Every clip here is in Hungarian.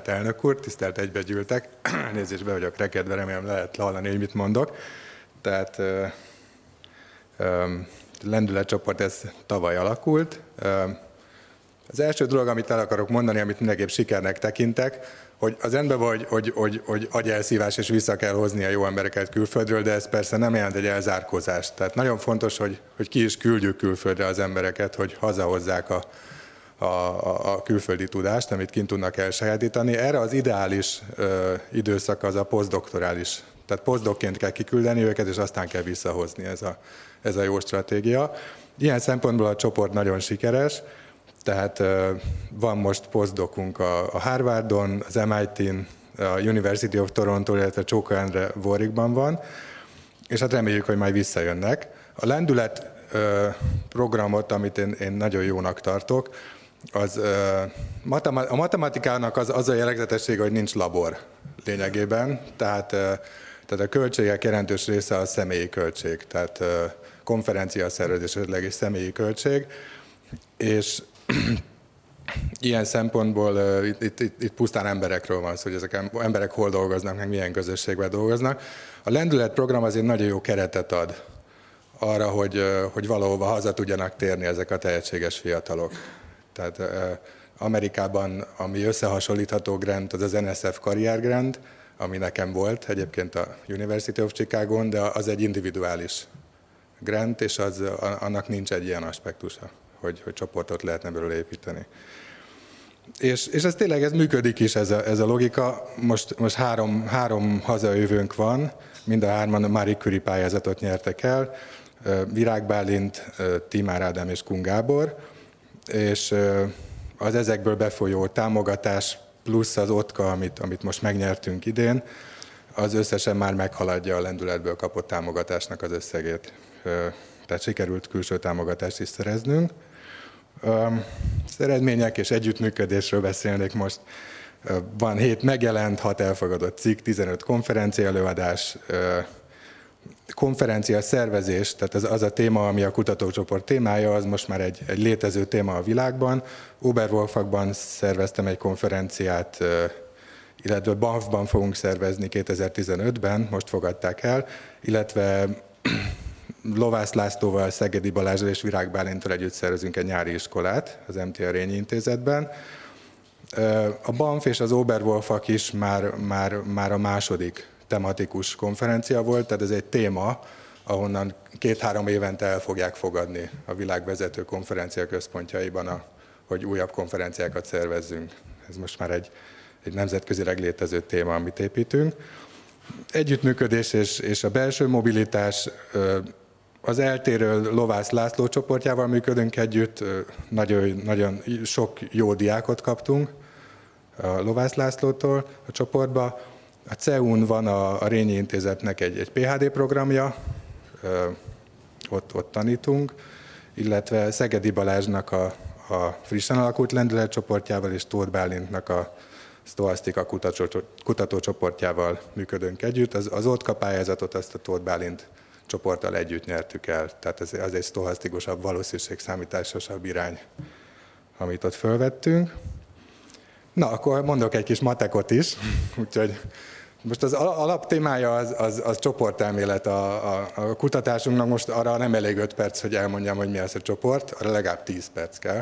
tisztelt elnök úr, tisztelt egybegyűltek. Nézést, be vagyok rekedve, remélem lehet hallani, hogy mit mondok. Tehát lendületcsoport, ez tavaly alakult. Az első dolog, amit el akarok mondani, amit mindenképp sikernek tekintek, hogy az rendben van, hogy agyelszívás és vissza kell hozni a jó embereket külföldről, de ez persze nem jelent egy elzárkózást. Tehát nagyon fontos, hogy ki is küldjük külföldre az embereket, hogy hazahozzák a külföldi tudást, amit kint tudnak elsajátítani. Erre az ideális időszak az a posztdoktorális. Tehát posztdokként kell kiküldeni őket, és aztán kell visszahozni, ez a jó stratégia. Ilyen szempontból a csoport nagyon sikeres, tehát van most posztdokunk a Harvardon, az MIT-n, a University of Toronto, illetve Csóka Endre Warwickban van, és hát reméljük, hogy majd visszajönnek. A lendület programot, amit én nagyon jónak tartok, a matematikának az a jellegzetessége, hogy nincs labor lényegében, tehát a költségek jelentős része a személyi költség, tehát konferencia szervezés esetleg is személyi költség, és ilyen szempontból itt pusztán emberekről van szó, hogy ezek emberek hol dolgoznak, meg milyen közösségben dolgoznak. A lendület program azért nagyon jó keretet ad arra, hogy valahova haza tudjanak térni ezek a tehetséges fiatalok. Tehát Amerikában, ami összehasonlítható grant, az NSF Career Grant, ami nekem volt egyébként a University of Chicago-n, de az egy individuális grant, és annak nincs egy ilyen aspektusa, hogy csoportot lehetne belőle építeni. És ez tényleg ez működik is, ez a logika. Most három hazajövőnk van, mind a hárman a Marie Curie pályázatot nyertek el, Virág Bálint, Tímár Ádám és Kun Gábor, és az ezekből befolyó támogatás plusz az OTKA, amit most megnyertünk idén, az összesen már meghaladja a lendületből kapott támogatásnak az összegét. Tehát sikerült külső támogatást is szereznünk. Az eredmények és együttműködésről beszélnék most. Van 7 megjelent, 6 elfogadott cikk, 15 konferencia előadás, konferencia szervezés, tehát az a téma, ami a kutatócsoport témája, az most már egy létező téma a világban. Oberwolfakban szerveztem egy konferenciát, illetve Banffban fogunk szervezni 2015-ben, most fogadták el, illetve Lovász Lászlóval, Szegedi Balázsral és Virág Bálinttal együtt szervezünk egy nyári iskolát az MTA Rényi Intézetben. A Banff és az Oberwolfak is már a második tematikus konferencia volt, tehát ez egy téma, ahonnan 2-3 évente el fogják fogadni a világ vezető konferencia központjaiban, hogy újabb konferenciákat szervezzünk. Ez most már egy nemzetközileg létező téma, amit építünk. Együttműködés és a belső mobilitás, az eltérő Lovász László csoportjával működünk együtt, nagyon sok jó diákot kaptunk a Lovász Lászlótól a csoportba. A CEU-n van a Rényi Intézetnek egy PhD programja, ott tanítunk, illetve Szegedi Balázsnak a frissen alakult lendület csoportjával és Tóth Bálintnak a Sztoasztika kutatócsoportjával működünk együtt. Az OTKA pályázatot azt a Tóth Bálint csoporttal együtt nyertük el. Tehát az egy sztohasztikusabb, valószínűségszámításosabb irány, amit ott fölvettünk. Na, akkor mondok egy kis matekot is. Úgyhogy most az alaptémája az csoportelmélet a kutatásunknak. Most arra nem elég 5 perc, hogy elmondjam, hogy mi az a csoport, arra legalább 10 perc kell.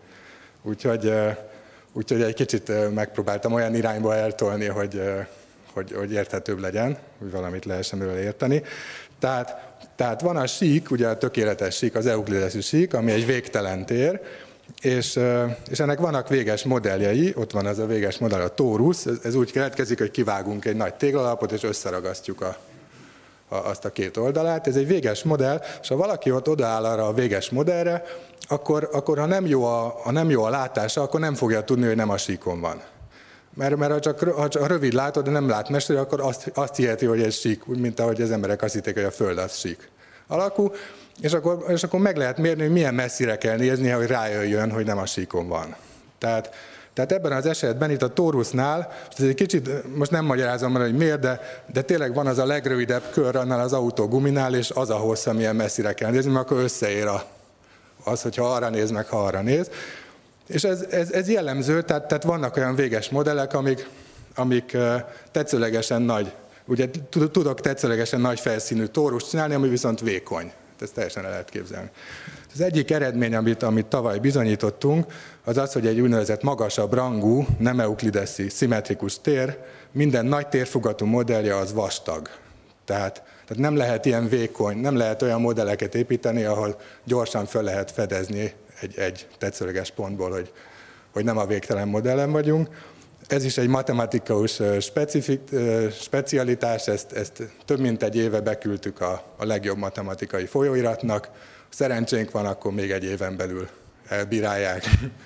Úgyhogy egy kicsit megpróbáltam olyan irányba eltolni, hogy érthetőbb legyen, hogy valamit lehessen belőle érteni. Tehát van a sík, ugye a tökéletes sík, az euklideszi sík, ami egy végtelen tér, és ennek vannak véges modelljei, ott van az a véges modell, a tórusz, ez úgy keletkezik, hogy kivágunk egy nagy téglalapot, és összeragasztjuk azt a két oldalát. Ez egy véges modell, és ha valaki ott odaáll arra a véges modellre, akkor ha nem jó a látása, akkor nem fogja tudni, hogy nem a síkon van. Mert ha csak rövid látod, de nem lát mestere, akkor azt hiheti, hogy ez sík, mint ahogy az emberek azt hitték, hogy a Föld az sík alakú, és akkor meg lehet mérni, hogy milyen messzire kell nézni, hogy rájöjjön, hogy nem a síkon van. Tehát ebben az esetben, itt a tórusznál, ez egy kicsit, most nem magyarázom már, hogy miért, de tényleg van az a legrövidebb kör annál az autó guminál, és az a hossz, amilyen messzire kell nézni, mert akkor összeér az, hogyha arra néz, meg ha arra néz. És ez jellemző, tehát vannak olyan véges modellek, amik tetszőlegesen nagy, ugye tudok tetszőlegesen nagy felszínű tórust csinálni, ami viszont vékony. Ezt teljesen el lehet képzelni. Az egyik eredmény, amit tavaly bizonyítottunk, az az, hogy egy úgynevezett magasabb rangú, nem euklideszi, szimmetrikus tér, minden nagy térfogatú modellje az vastag. Tehát nem lehet ilyen vékony, nem lehet olyan modelleket építeni, ahol gyorsan föl lehet fedezni egy tetszőleges pontból, hogy nem a végtelen modellen vagyunk. Ez is egy matematikus specialitás, ezt több mint egy éve beküldtük a legjobb matematikai folyóiratnak. Szerencsénk van, akkor még egy éven belül elbírálják.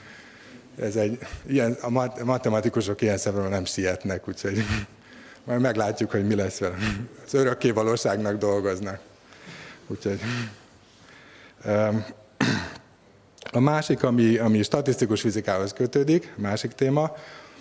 A matematikusok ilyen szemben nem sietnek, úgyhogy majd meglátjuk, hogy mi lesz vele. Az örökké valóságnak dolgoznak. Úgyhogy, a másik, ami statisztikus fizikához kötődik, másik téma,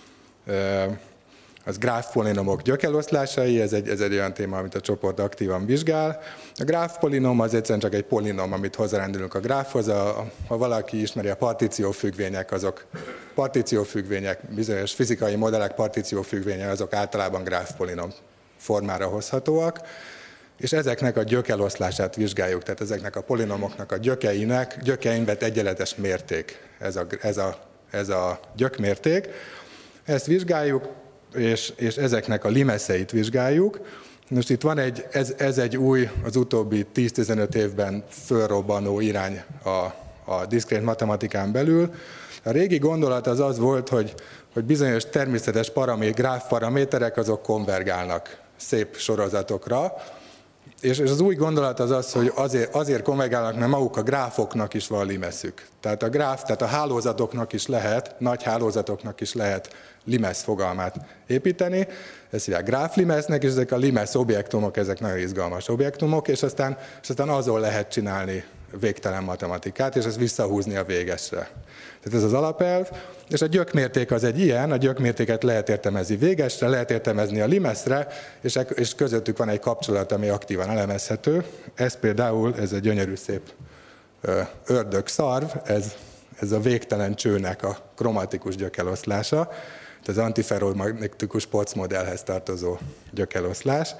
az gráfpolinomok gyökeloszlásai, ez egy olyan téma, amit a csoport aktívan vizsgál. A gráfpolinom az egyszerűen csak egy polinom, amit hozzárendelünk a gráfhoz. Ha valaki ismeri a partíciófüggvények, azok partíciófüggvények, bizonyos fizikai modellek partíciófüggvénye, azok általában gráfpolinom formára hozhatóak, és ezeknek a gyökeloszlását vizsgáljuk, tehát ezeknek a polinomoknak a gyökein vett egyenletes mérték, ez a gyökmérték. Ezt vizsgáljuk, és ezeknek a limeszeit vizsgáljuk. Most itt van ez egy új, az utóbbi 10-15 évben fölrobbanó irány a diszkrét matematikán belül. A régi gondolat az volt, hogy bizonyos természetes gráfparaméterek azok konvergálnak szép sorozatokra, és az új gondolat az, hogy azért konvergálnak, mert maguk a gráfoknak is van limeszük. Tehát a hálózatoknak is lehet, nagy hálózatoknak is lehet limesz fogalmát építeni. Ezt hívják gráflimesznek, és ezek a limesz objektumok, ezek nagyon izgalmas objektumok, és aztán azon lehet csinálni végtelen matematikát, és ezt visszahúzni a végesre. Tehát ez az alapelv, és a gyökmérték az egy ilyen, a gyökmértéket lehet értelmezni végesre, lehet értelmezni a limeszre, és közöttük van egy kapcsolat, ami aktívan elemezhető. Ez például, ez egy gyönyörű szép ördögszarv, ez a végtelen csőnek a kromatikus gyökeloszlása, az antiferromagnetikus Potts modellhez tartozó gyökeloszlás,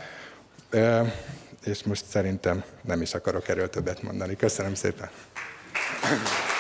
és most szerintem nem is akarok erről többet mondani. Köszönöm szépen!